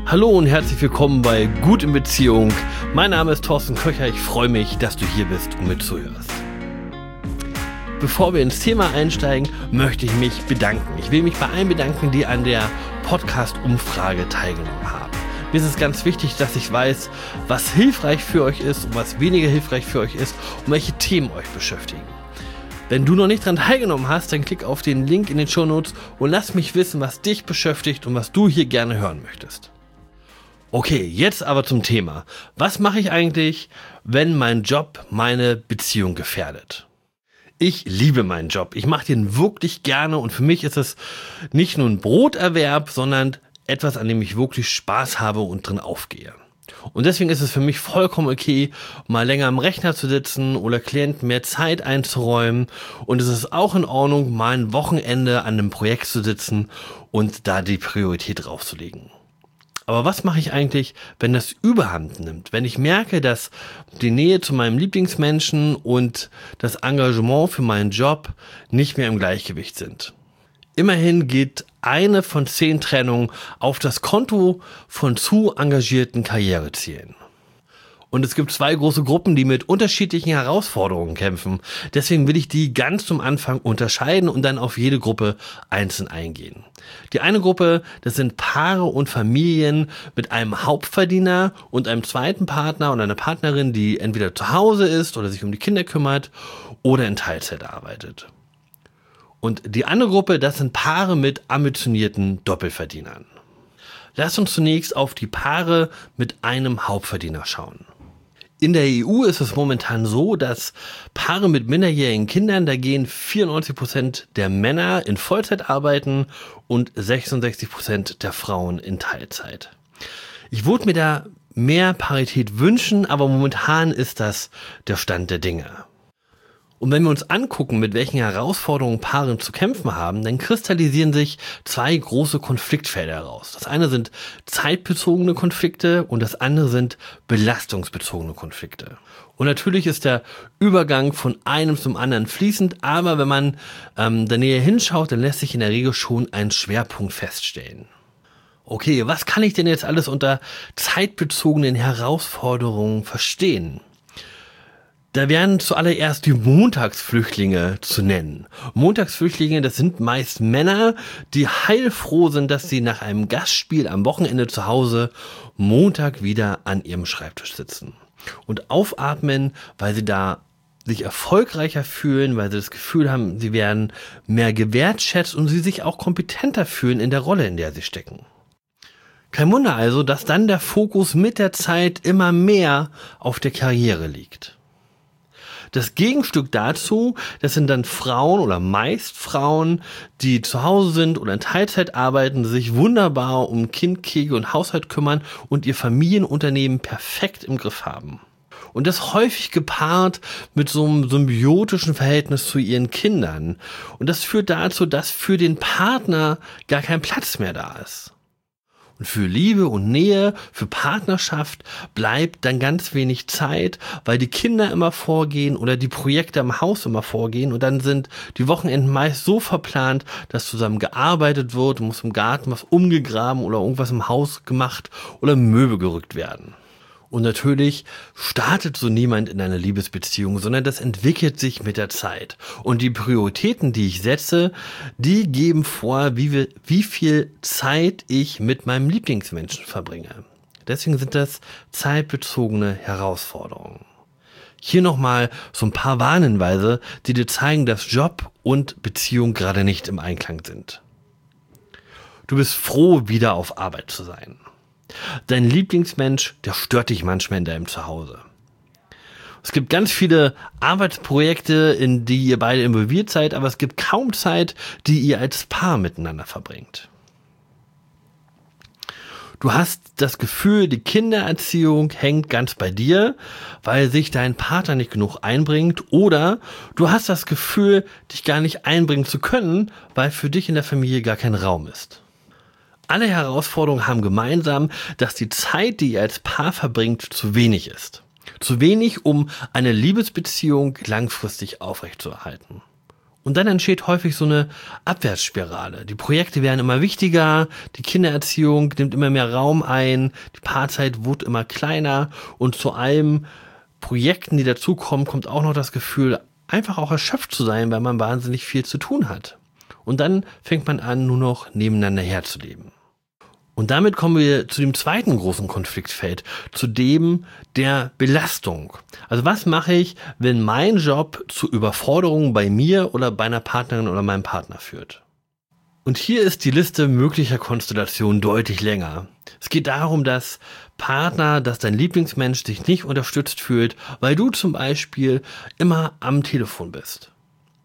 Hallo und herzlich willkommen bei Gut in Beziehung. Mein Name ist Thorsten Köcher. Ich freue mich, dass du hier bist und mitzuhörst. Bevor wir ins Thema einsteigen, möchte ich mich bedanken. Ich will mich bei allen bedanken, die an der Podcast-Umfrage teilgenommen haben. Mir ist es ganz wichtig, dass ich weiß, was hilfreich für euch ist und was weniger hilfreich für euch ist und welche Themen euch beschäftigen. Wenn du noch nicht daran teilgenommen hast, dann klick auf den Link in den Shownotes und lass mich wissen, was dich beschäftigt und was du hier gerne hören möchtest. Okay, jetzt aber zum Thema. Was mache ich eigentlich, wenn mein Job meine Beziehung gefährdet? Ich liebe meinen Job. Ich mache den wirklich gerne und für mich ist es nicht nur ein Broterwerb, sondern etwas, an dem ich wirklich Spaß habe und drin aufgehe. Und deswegen ist es für mich vollkommen okay, mal länger am Rechner zu sitzen oder Klienten mehr Zeit einzuräumen. Und es ist auch in Ordnung, mal ein Wochenende an einem Projekt zu sitzen und da die Priorität draufzulegen. Aber was mache ich eigentlich, wenn das Überhand nimmt? Wenn ich merke, dass die Nähe zu meinem Lieblingsmenschen und das Engagement für meinen Job nicht mehr im Gleichgewicht sind. Immerhin geht eine von 10 Trennungen auf das Konto von zu engagierten Karrierezielen. Und es gibt 2 große Gruppen, die mit unterschiedlichen Herausforderungen kämpfen. Deswegen will ich die ganz zum Anfang unterscheiden und dann auf jede Gruppe einzeln eingehen. Die eine Gruppe, das sind Paare und Familien mit einem Hauptverdiener und einem zweiten Partner und einer Partnerin, die entweder zu Hause ist oder sich um die Kinder kümmert oder in Teilzeit arbeitet. Und die andere Gruppe, das sind Paare mit ambitionierten Doppelverdienern. Lass uns zunächst auf die Paare mit einem Hauptverdiener schauen. In der EU ist es momentan so, dass Paare mit minderjährigen Kindern, da gehen 94% der Männer in Vollzeit arbeiten und 66% der Frauen in Teilzeit. Ich würde mir da mehr Parität wünschen, aber momentan ist das der Stand der Dinge. Und wenn wir uns angucken, mit welchen Herausforderungen Paare zu kämpfen haben, dann kristallisieren sich 2 große Konfliktfelder heraus. Das eine sind zeitbezogene Konflikte und das andere sind belastungsbezogene Konflikte. Und natürlich ist der Übergang von einem zum anderen fließend, aber wenn man da näher hinschaut, dann lässt sich in der Regel schon ein Schwerpunkt feststellen. Okay, was kann ich denn jetzt alles unter zeitbezogenen Herausforderungen verstehen? Da wären zuallererst die Montagsflüchtlinge zu nennen. Montagsflüchtlinge, das sind meist Männer, die heilfroh sind, dass sie nach einem Gastspiel am Wochenende zu Hause Montag wieder an ihrem Schreibtisch sitzen. Und aufatmen, weil sie da sich erfolgreicher fühlen, weil sie das Gefühl haben, sie werden mehr gewertschätzt und sie sich auch kompetenter fühlen in der Rolle, in der sie stecken. Kein Wunder also, dass dann der Fokus mit der Zeit immer mehr auf der Karriere liegt. Das Gegenstück dazu, das sind dann Frauen oder meist Frauen, die zu Hause sind oder in Teilzeit arbeiten, sich wunderbar um Kind, Kegel und Haushalt kümmern und ihr Familienunternehmen perfekt im Griff haben. Und das häufig gepaart mit so einem symbiotischen Verhältnis zu ihren Kindern. Und das führt dazu, dass für den Partner gar kein Platz mehr da ist. Und für Liebe und Nähe, für Partnerschaft bleibt dann ganz wenig Zeit, weil die Kinder immer vorgehen oder die Projekte im Haus immer vorgehen und dann sind die Wochenenden meist so verplant, dass zusammen gearbeitet wird, muss im Garten was umgegraben oder irgendwas im Haus gemacht oder Möbel gerückt werden. Und natürlich startet so niemand in einer Liebesbeziehung, sondern das entwickelt sich mit der Zeit. Und die Prioritäten, die ich setze, die geben vor, wie viel Zeit ich mit meinem Lieblingsmenschen verbringe. Deswegen sind das zeitbezogene Herausforderungen. Hier nochmal so ein paar Warnhinweise, die dir zeigen, dass Job und Beziehung gerade nicht im Einklang sind. Du bist froh, wieder auf Arbeit zu sein. Dein Lieblingsmensch, der stört dich manchmal in deinem Zuhause. Es gibt ganz viele Arbeitsprojekte, in die ihr beide involviert seid, aber es gibt kaum Zeit, die ihr als Paar miteinander verbringt. Du hast das Gefühl, die Kindererziehung hängt ganz bei dir, weil sich dein Partner nicht genug einbringt, oder du hast das Gefühl, dich gar nicht einbringen zu können, weil für dich in der Familie gar kein Raum ist. Alle Herausforderungen haben gemeinsam, dass die Zeit, die ihr als Paar verbringt, zu wenig ist. Zu wenig, um eine Liebesbeziehung langfristig aufrechtzuerhalten. Und dann entsteht häufig so eine Abwärtsspirale. Die Projekte werden immer wichtiger, die Kindererziehung nimmt immer mehr Raum ein, die Paarzeit wird immer kleiner und zu allem Projekten, die dazukommen, kommt auch noch das Gefühl, einfach auch erschöpft zu sein, weil man wahnsinnig viel zu tun hat. Und dann fängt man an, nur noch nebeneinander herzuleben. Und damit kommen wir zu dem zweiten großen Konfliktfeld, zu dem der Belastung. Also was mache ich, wenn mein Job zu Überforderungen bei mir oder bei einer Partnerin oder meinem Partner führt? Und hier ist die Liste möglicher Konstellationen deutlich länger. Es geht darum, dass dein Lieblingsmensch sich nicht unterstützt fühlt, weil du zum Beispiel immer am Telefon bist.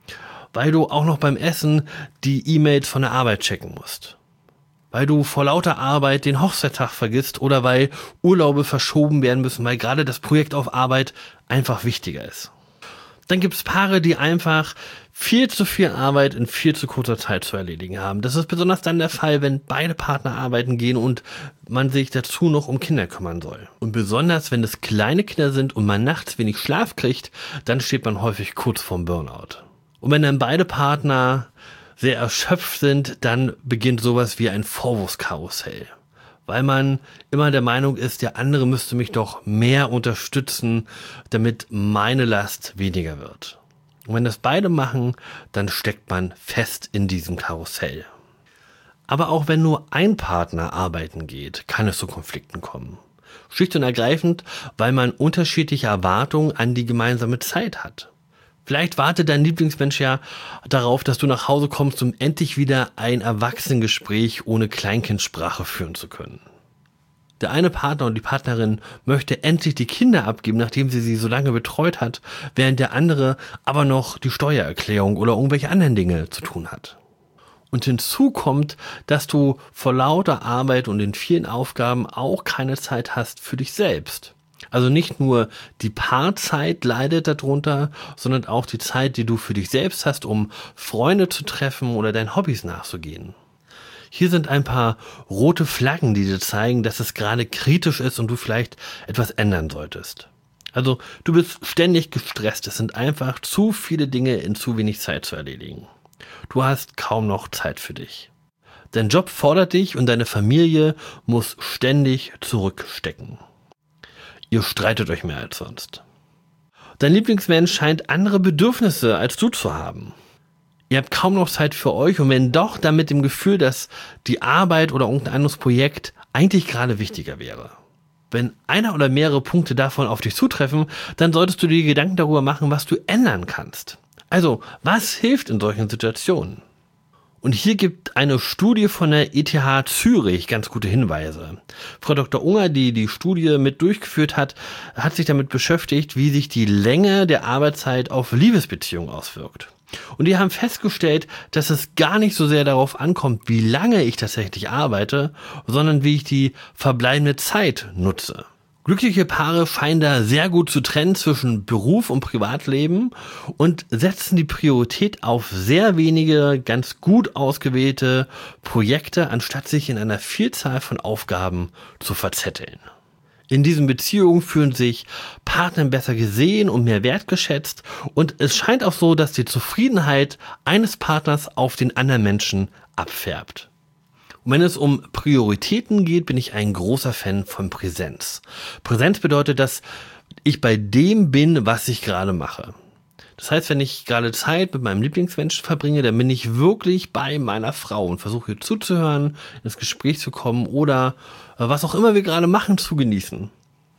Weil du auch noch beim Essen die E-Mails von der Arbeit checken musst. Weil du vor lauter Arbeit den Hochzeittag vergisst oder weil Urlaube verschoben werden müssen, weil gerade das Projekt auf Arbeit einfach wichtiger ist. Dann gibt es Paare, die einfach viel zu viel Arbeit in viel zu kurzer Zeit zu erledigen haben. Das ist besonders dann der Fall, wenn beide Partner arbeiten gehen und man sich dazu noch um Kinder kümmern soll. Und besonders, wenn es kleine Kinder sind und man nachts wenig Schlaf kriegt, dann steht man häufig kurz vorm Burnout. Und wenn dann beide Partner sehr erschöpft sind, dann beginnt sowas wie ein Vorwurfskarussell. Weil man immer der Meinung ist, der andere müsste mich doch mehr unterstützen, damit meine Last weniger wird. Und wenn das beide machen, dann steckt man fest in diesem Karussell. Aber auch wenn nur ein Partner arbeiten geht, kann es zu Konflikten kommen. Schlicht und ergreifend, weil man unterschiedliche Erwartungen an die gemeinsame Zeit hat. Vielleicht wartet dein Lieblingsmensch ja darauf, dass du nach Hause kommst, um endlich wieder ein Erwachsenengespräch ohne Kleinkindsprache führen zu können. Der eine Partner und die Partnerin möchte endlich die Kinder abgeben, nachdem sie so lange betreut hat, während der andere aber noch die Steuererklärung oder irgendwelche anderen Dinge zu tun hat. Und hinzu kommt, dass du vor lauter Arbeit und den vielen Aufgaben auch keine Zeit hast für dich selbst. Also nicht nur die Paarzeit leidet darunter, sondern auch die Zeit, die du für dich selbst hast, um Freunde zu treffen oder deinen Hobbys nachzugehen. Hier sind ein paar rote Flaggen, die dir zeigen, dass es gerade kritisch ist und du vielleicht etwas ändern solltest. Also du bist ständig gestresst, es sind einfach zu viele Dinge in zu wenig Zeit zu erledigen. Du hast kaum noch Zeit für dich. Dein Job fordert dich und deine Familie muss ständig zurückstecken. Ihr streitet euch mehr als sonst. Dein Lieblingsmensch scheint andere Bedürfnisse als du zu haben. Ihr habt kaum noch Zeit für euch und wenn doch, dann mit dem Gefühl, dass die Arbeit oder irgendein anderes Projekt eigentlich gerade wichtiger wäre. Wenn einer oder mehrere Punkte davon auf dich zutreffen, dann solltest du dir Gedanken darüber machen, was du ändern kannst. Also, was hilft in solchen Situationen? Und hier gibt eine Studie von der ETH Zürich ganz gute Hinweise. Frau Dr. Unger, die die Studie mit durchgeführt hat, hat sich damit beschäftigt, wie sich die Länge der Arbeitszeit auf Liebesbeziehungen auswirkt. Und die haben festgestellt, dass es gar nicht so sehr darauf ankommt, wie lange ich tatsächlich arbeite, sondern wie ich die verbleibende Zeit nutze. Glückliche Paare scheinen da sehr gut zu trennen zwischen Beruf und Privatleben und setzen die Priorität auf sehr wenige, ganz gut ausgewählte Projekte, anstatt sich in einer Vielzahl von Aufgaben zu verzetteln. In diesen Beziehungen fühlen sich Partner besser gesehen und mehr wertgeschätzt und es scheint auch so, dass die Zufriedenheit eines Partners auf den anderen Menschen abfärbt. Und wenn es um Prioritäten geht, bin ich ein großer Fan von Präsenz. Präsenz bedeutet, dass ich bei dem bin, was ich gerade mache. Das heißt, wenn ich gerade Zeit mit meinem Lieblingsmenschen verbringe, dann bin ich wirklich bei meiner Frau und versuche ihr zuzuhören, ins Gespräch zu kommen oder was auch immer wir gerade machen, zu genießen.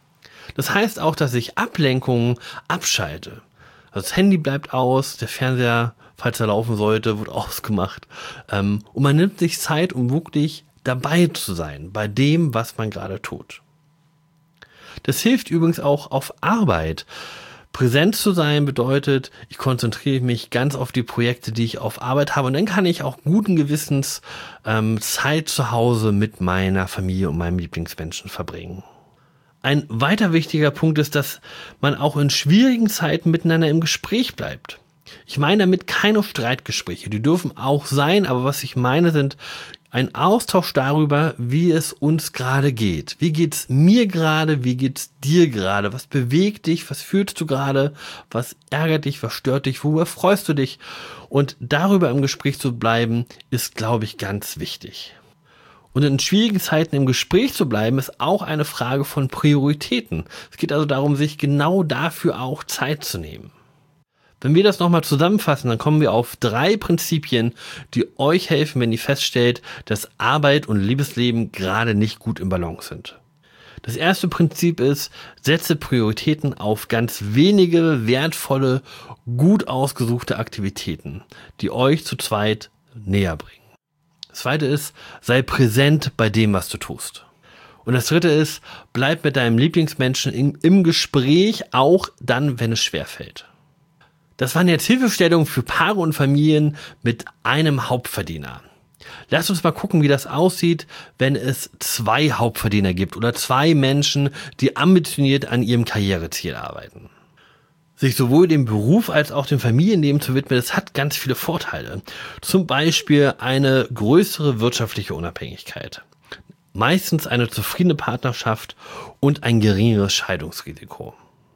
Das heißt auch, dass ich Ablenkungen abschalte. Also das Handy bleibt aus, der Fernseher, falls er laufen sollte, wird ausgemacht. Und man nimmt sich Zeit, um wirklich dabei zu sein, bei dem, was man gerade tut. Das hilft übrigens auch auf Arbeit. Präsent zu sein bedeutet, ich konzentriere mich ganz auf die Projekte, die ich auf Arbeit habe und dann kann ich auch guten Gewissens Zeit zu Hause mit meiner Familie und meinem Lieblingsmenschen verbringen. Ein weiter wichtiger Punkt ist, dass man auch in schwierigen Zeiten miteinander im Gespräch bleibt. Ich meine damit keine Streitgespräche, die dürfen auch sein, aber was ich meine sind Ein Austausch darüber, wie es uns gerade geht. Wie geht's mir gerade? Wie geht's dir gerade? Was bewegt dich? Was fühlst du gerade? Was ärgert dich? Was stört dich? Worüber freust du dich? Und darüber im Gespräch zu bleiben, ist, glaube ich, ganz wichtig. Und in schwierigen Zeiten im Gespräch zu bleiben, ist auch eine Frage von Prioritäten. Es geht also darum, sich genau dafür auch Zeit zu nehmen. Wenn wir das nochmal zusammenfassen, dann kommen wir auf 3 Prinzipien, die euch helfen, wenn ihr feststellt, dass Arbeit und Liebesleben gerade nicht gut im Balance sind. Das erste Prinzip ist, setze Prioritäten auf ganz wenige, wertvolle, gut ausgesuchte Aktivitäten, die euch zu zweit näher bringen. Das zweite ist, sei präsent bei dem, was du tust. Und das dritte ist, bleib mit deinem Lieblingsmenschen im Gespräch, auch dann, wenn es schwerfällt. Das waren jetzt Hilfestellungen für Paare und Familien mit einem Hauptverdiener. Lasst uns mal gucken, wie das aussieht, wenn es 2 Hauptverdiener gibt oder 2 Menschen, die ambitioniert an ihrem Karriereziel arbeiten. Sich sowohl dem Beruf als auch dem Familienleben zu widmen, das hat ganz viele Vorteile. Zum Beispiel eine größere wirtschaftliche Unabhängigkeit. Meistens eine zufriedene Partnerschaft und ein geringeres Scheidungsrisiko.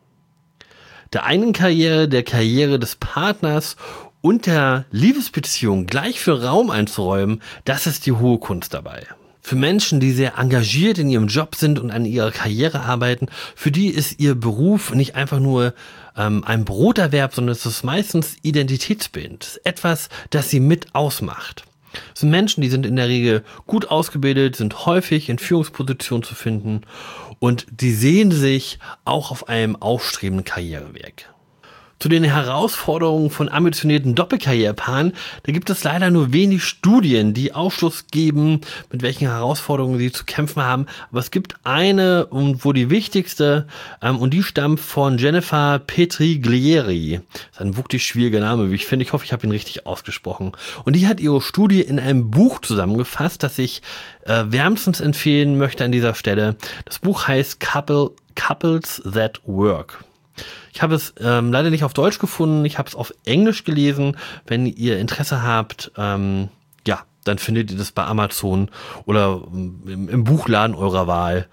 Der eigenen Karriere, der Karriere des Partners und der Liebesbeziehung gleich viel Raum einzuräumen, das ist die hohe Kunst dabei. Für Menschen, die sehr engagiert in ihrem Job sind und an ihrer Karriere arbeiten, für die ist ihr Beruf nicht einfach nur ein Broterwerb, sondern es ist meistens identitätsbildend. Etwas, das sie mit ausmacht. Es sind Menschen, die sind in der Regel gut ausgebildet, sind häufig in Führungspositionen zu finden und die sehen sich auch auf einem aufstrebenden Karriereweg. Zu den Herausforderungen von ambitionierten Doppelkarrierepaaren, da gibt es leider nur wenig Studien, die Aufschluss geben, mit welchen Herausforderungen sie zu kämpfen haben. Aber es gibt eine, und wo die wichtigste, und die stammt von Jennifer Petriglieri. Das ist ein wirklich schwieriger Name, wie ich finde. Ich hoffe, ich habe ihn richtig ausgesprochen. Und die hat ihre Studie in einem Buch zusammengefasst, das ich wärmstens empfehlen möchte an dieser Stelle. Das Buch heißt Couples That Work. Ich habe es leider nicht auf Deutsch gefunden, ich habe es auf Englisch gelesen. Wenn ihr Interesse habt, dann findet ihr das bei Amazon oder im Buchladen eurer Wahl,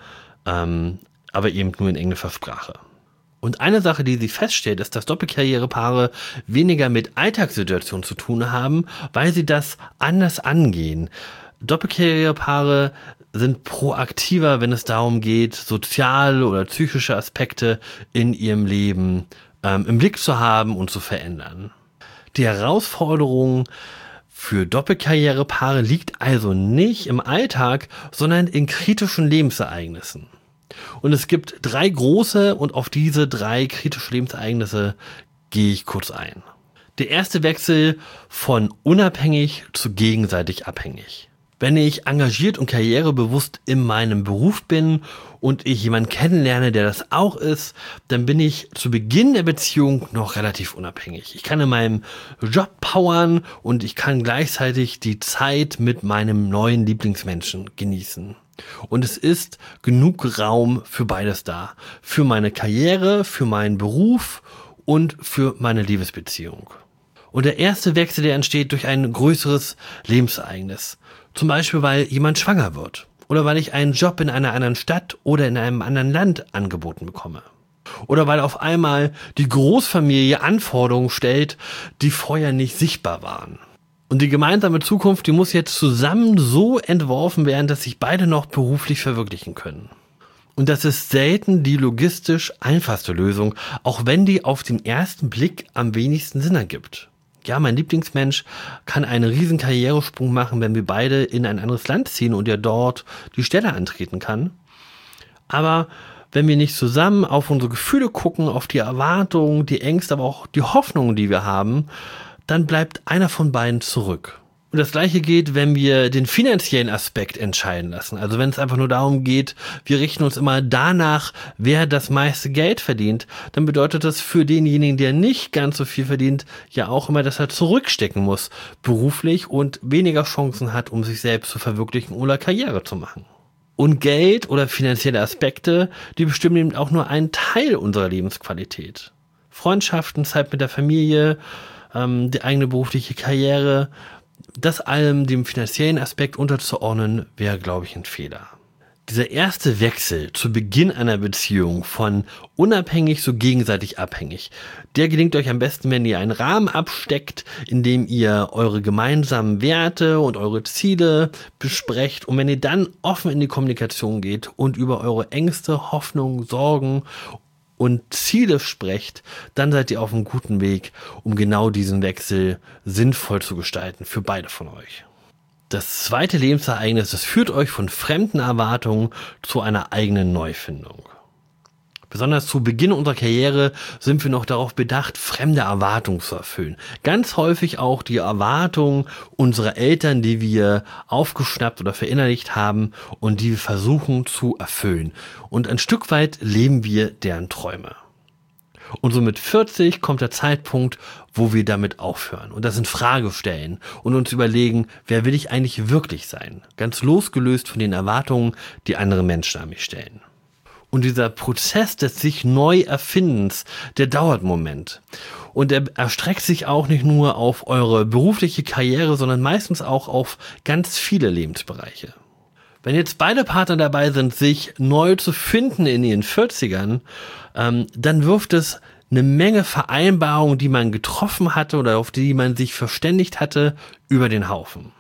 aber eben nur in englischer Sprache. Und eine Sache, die sie feststellt, ist, dass Doppelkarrierepaare weniger mit Alltagssituationen zu tun haben, weil sie das anders angehen. Doppelkarrierepaare sind proaktiver, wenn es darum geht, soziale oder psychische Aspekte in ihrem Leben im Blick zu haben und zu verändern. Die Herausforderung für Doppelkarrierepaare liegt also nicht im Alltag, sondern in kritischen Lebensereignissen. Und es gibt 3 große und auf diese 3 kritische Lebensereignisse gehe ich kurz ein. Der erste Wechsel von unabhängig zu gegenseitig abhängig. Wenn ich engagiert und karrierebewusst in meinem Beruf bin und ich jemanden kennenlerne, der das auch ist, dann bin ich zu Beginn der Beziehung noch relativ unabhängig. Ich kann in meinem Job powern und ich kann gleichzeitig die Zeit mit meinem neuen Lieblingsmenschen genießen. Und es ist genug Raum für beides da. Für meine Karriere, für meinen Beruf und für meine Liebesbeziehung. Und der erste Wechsel, der entsteht durch ein größeres Lebensereignis. Zum Beispiel, weil jemand schwanger wird. Oder weil ich einen Job in einer anderen Stadt oder in einem anderen Land angeboten bekomme. Oder weil auf einmal die Großfamilie Anforderungen stellt, die vorher nicht sichtbar waren. Und die gemeinsame Zukunft, die muss jetzt zusammen so entworfen werden, dass sich beide noch beruflich verwirklichen können. Und das ist selten die logistisch einfachste Lösung, auch wenn die auf den ersten Blick am wenigsten Sinn ergibt. Ja, mein Lieblingsmensch kann einen riesen Karrieresprung machen, wenn wir beide in ein anderes Land ziehen und er dort die Stelle antreten kann. Aber wenn wir nicht zusammen auf unsere Gefühle gucken, auf die Erwartungen, die Ängste, aber auch die Hoffnungen, die wir haben, dann bleibt einer von beiden zurück. Und das Gleiche geht, wenn wir den finanziellen Aspekt entscheiden lassen. Also wenn es einfach nur darum geht, wir richten uns immer danach, wer das meiste Geld verdient, dann bedeutet das für denjenigen, der nicht ganz so viel verdient, ja auch immer, dass er zurückstecken muss, beruflich und weniger Chancen hat, um sich selbst zu verwirklichen oder Karriere zu machen. Und Geld oder finanzielle Aspekte, die bestimmen eben auch nur einen Teil unserer Lebensqualität. Freundschaften, Zeit mit der Familie, die eigene berufliche Karriere, Das allem dem finanziellen Aspekt unterzuordnen, wäre, glaube ich, ein Fehler. Dieser erste Wechsel zu Beginn einer Beziehung von unabhängig zu gegenseitig abhängig, der gelingt euch am besten, wenn ihr einen Rahmen absteckt, in dem ihr eure gemeinsamen Werte und eure Ziele besprecht und wenn ihr dann offen in die Kommunikation geht und über eure Ängste, Hoffnungen, Sorgen und Ziele sprecht, dann seid ihr auf einem guten Weg, um genau diesen Wechsel sinnvoll zu gestalten für beide von euch. Das zweite Lebensereignis, das führt euch von fremden Erwartungen zu einer eigenen Neufindung. Besonders zu Beginn unserer Karriere sind wir noch darauf bedacht, fremde Erwartungen zu erfüllen. Ganz häufig auch die Erwartungen unserer Eltern, die wir aufgeschnappt oder verinnerlicht haben und die wir versuchen zu erfüllen. Und ein Stück weit leben wir deren Träume. Und so mit 40 kommt der Zeitpunkt, wo wir damit aufhören und das in Frage stellen und uns überlegen, wer will ich eigentlich wirklich sein? Ganz losgelöst von den Erwartungen, die andere Menschen an mich stellen. Und dieser Prozess des sich neu Erfindens, der dauert einen Moment. Und er erstreckt sich auch nicht nur auf eure berufliche Karriere, sondern meistens auch auf ganz viele Lebensbereiche. Wenn jetzt beide Partner dabei sind, sich neu zu finden in ihren 40ern, dann wirft es eine Menge Vereinbarungen, die man getroffen hatte oder auf die man sich verständigt hatte, über den Haufen.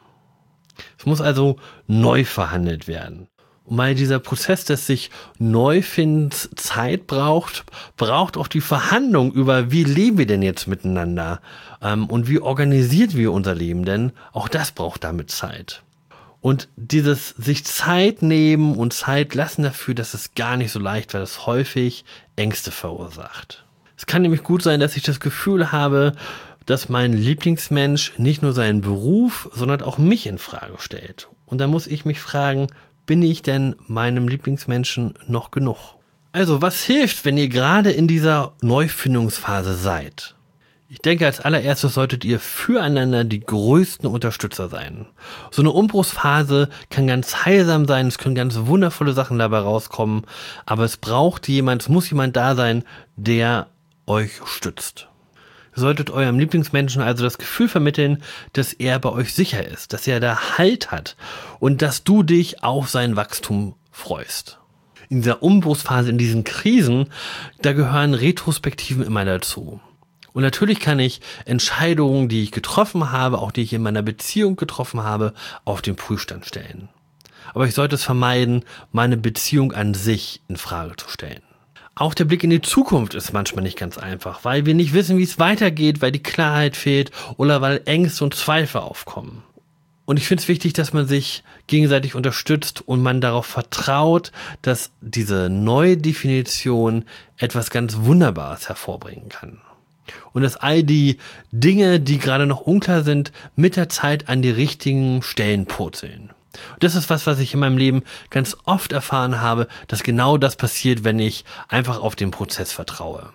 Es muss also neu verhandelt werden. Und weil dieser Prozess des sich Neufindens Zeit braucht, braucht auch die Verhandlung über, wie leben wir denn jetzt miteinander und wie organisiert wir unser Leben, denn auch das braucht damit Zeit. Und dieses sich Zeit nehmen und Zeit lassen dafür, das ist gar nicht so leicht, weil es häufig Ängste verursacht. Es kann nämlich gut sein, dass ich das Gefühl habe, dass mein Lieblingsmensch nicht nur seinen Beruf, sondern auch mich in Frage stellt. Und da muss ich mich fragen, bin ich denn meinem Lieblingsmenschen noch genug? Also, was hilft, wenn ihr gerade in dieser Neufindungsphase seid? Ich denke, als allererstes solltet ihr füreinander die größten Unterstützer sein. So eine Umbruchsphase kann ganz heilsam sein, es können ganz wundervolle Sachen dabei rauskommen, aber es muss jemand da sein, der euch stützt. Ihr solltet eurem Lieblingsmenschen also das Gefühl vermitteln, dass er bei euch sicher ist, dass er da Halt hat und dass du dich auf sein Wachstum freust. In dieser Umbruchsphase, in diesen Krisen, da gehören Retrospektiven immer dazu. Und natürlich kann ich Entscheidungen, die ich getroffen habe, auch die ich in meiner Beziehung getroffen habe, auf den Prüfstand stellen. Aber ich sollte es vermeiden, meine Beziehung an sich in Frage zu stellen. Auch der Blick in die Zukunft ist manchmal nicht ganz einfach, weil wir nicht wissen, wie es weitergeht, weil die Klarheit fehlt oder weil Ängste und Zweifel aufkommen. Und ich finde es wichtig, dass man sich gegenseitig unterstützt und man darauf vertraut, dass diese neue Definition etwas ganz Wunderbares hervorbringen kann. Und dass all die Dinge, die gerade noch unklar sind, mit der Zeit an die richtigen Stellen purzeln. Und das ist was ich in meinem Leben ganz oft erfahren habe, dass genau das passiert, wenn ich einfach auf den Prozess vertraue.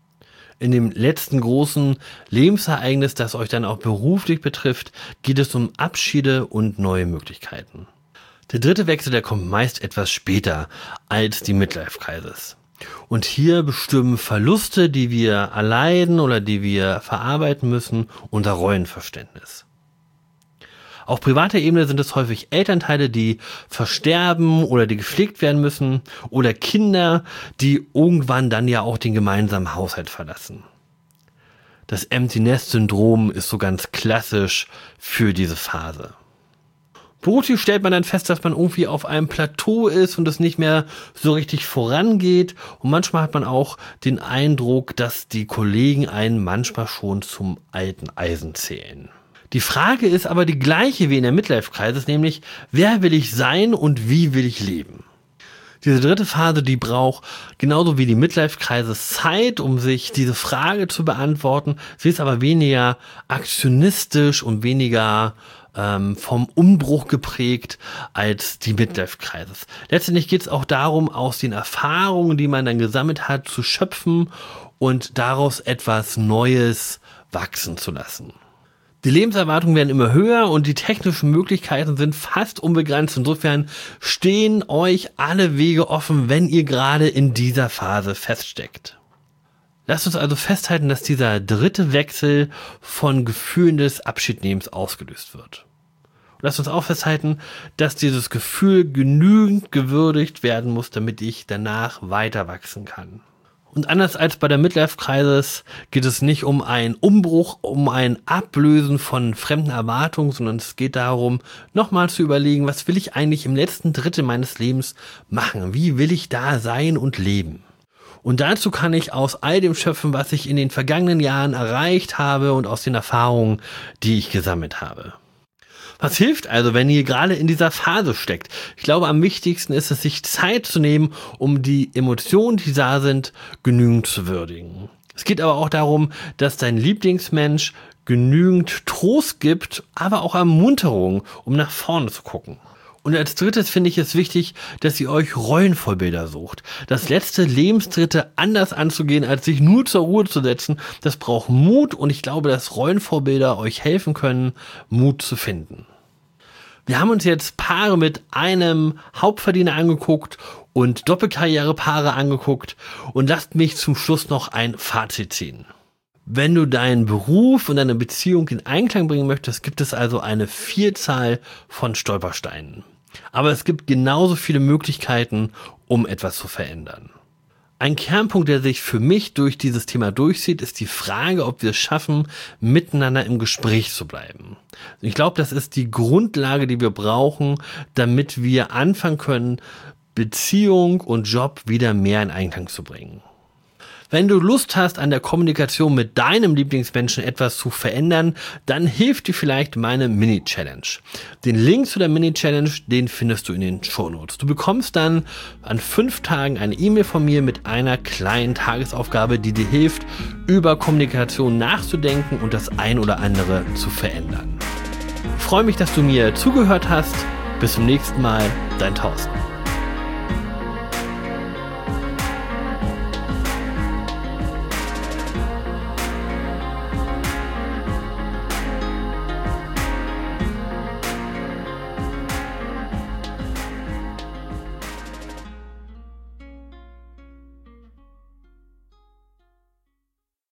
In dem letzten großen Lebensereignis, das euch dann auch beruflich betrifft, geht es um Abschiede und neue Möglichkeiten. Der dritte Wechsel, der kommt meist etwas später als die Midlife-Crisis. Und hier bestimmen Verluste, die wir erleiden oder die wir verarbeiten müssen, unser Rollenverständnis. Auf privater Ebene sind es häufig Elternteile, die versterben oder die gepflegt werden müssen oder Kinder, die irgendwann dann ja auch den gemeinsamen Haushalt verlassen. Das Empty-Nest-Syndrom ist so ganz klassisch für diese Phase. Beruflich stellt man dann fest, dass man irgendwie auf einem Plateau ist und es nicht mehr so richtig vorangeht. Und manchmal hat man auch den Eindruck, dass die Kollegen einen manchmal schon zum alten Eisen zählen. Die Frage ist aber die gleiche wie in der Midlife-Crisis, nämlich wer will ich sein und wie will ich leben? Diese dritte Phase, die braucht genauso wie die Midlife-Crisis Zeit, um sich diese Frage zu beantworten. Sie ist aber weniger aktionistisch und weniger vom Umbruch geprägt als die Midlife-Crisis. Letztendlich geht es auch darum, aus den Erfahrungen, die man dann gesammelt hat, zu schöpfen und daraus etwas Neues wachsen zu lassen. Die Lebenserwartungen werden immer höher und die technischen Möglichkeiten sind fast unbegrenzt. Insofern stehen euch alle Wege offen, wenn ihr gerade in dieser Phase feststeckt. Lasst uns also festhalten, dass dieser dritte Wechsel von Gefühlen des Abschiednehmens ausgelöst wird. Und lasst uns auch festhalten, dass dieses Gefühl genügend gewürdigt werden muss, damit ich danach weiter wachsen kann. Und anders als bei der Midlife-Crisis geht es nicht um einen Umbruch, um ein Ablösen von fremden Erwartungen, sondern es geht darum, nochmal zu überlegen, was will ich eigentlich im letzten Drittel meines Lebens machen? Wie will ich da sein und leben? Und dazu kann ich aus all dem schöpfen, was ich in den vergangenen Jahren erreicht habe und aus den Erfahrungen, die ich gesammelt habe. Was hilft also, wenn ihr gerade in dieser Phase steckt? Ich glaube, am wichtigsten ist es, sich Zeit zu nehmen, um die Emotionen, die da sind, genügend zu würdigen. Es geht aber auch darum, dass dein Lieblingsmensch genügend Trost gibt, aber auch Ermunterung, um nach vorne zu gucken. Und als drittes finde ich es wichtig, dass ihr euch Rollenvorbilder sucht. Das letzte Lebensdritte anders anzugehen, als sich nur zur Ruhe zu setzen, das braucht Mut und ich glaube, dass Rollenvorbilder euch helfen können, Mut zu finden. Wir haben uns jetzt Paare mit einem Hauptverdiener angeguckt und Doppelkarrierepaare angeguckt und lasst mich zum Schluss noch ein Fazit ziehen. Wenn du deinen Beruf und deine Beziehung in Einklang bringen möchtest, gibt es also eine Vielzahl von Stolpersteinen. Aber es gibt genauso viele Möglichkeiten, um etwas zu verändern. Ein Kernpunkt, der sich für mich durch dieses Thema durchzieht, ist die Frage, ob wir es schaffen, miteinander im Gespräch zu bleiben. Ich glaube, das ist die Grundlage, die wir brauchen, damit wir anfangen können, Beziehung und Job wieder mehr in Einklang zu bringen. Wenn du Lust hast, an der Kommunikation mit deinem Lieblingsmenschen etwas zu verändern, dann hilft dir vielleicht meine Mini-Challenge. Den Link zu der Mini-Challenge, den findest du in den Shownotes. Du bekommst dann an 5 Tagen eine E-Mail von mir mit einer kleinen Tagesaufgabe, die dir hilft, über Kommunikation nachzudenken und das ein oder andere zu verändern. Ich freue mich, dass du mir zugehört hast. Bis zum nächsten Mal, dein Thorsten.